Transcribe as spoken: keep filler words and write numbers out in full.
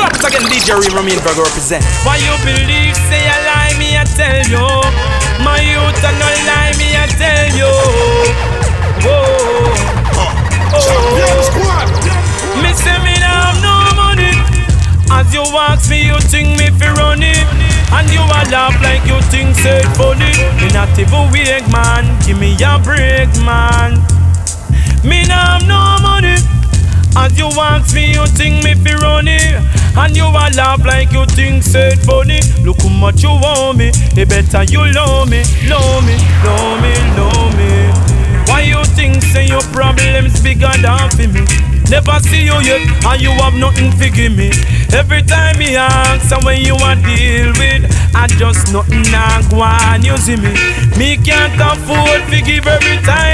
Drop it again, D J Reem Ramin Virgo represent. Why you believe, say a lie, me I tell you. My youth a no lie, me I tell you. Whoa, oh, Champion Squad. me say me now have no money. As you ask me, you think me fi run it, and you a laugh like you think said funny. Me not even wake man, give me a break man. Me now have no money. As you ask me, you think me fi run it, and you a laugh like you think said funny. Look how much you want me, it better you love me, love me, love me, love me. Why you think say your problems bigger than for me? Never see you yet, and you have nothing to give me. Every time me ask, and when you a deal with, I just nothing I go on, you see me. Me can't afford to give every time.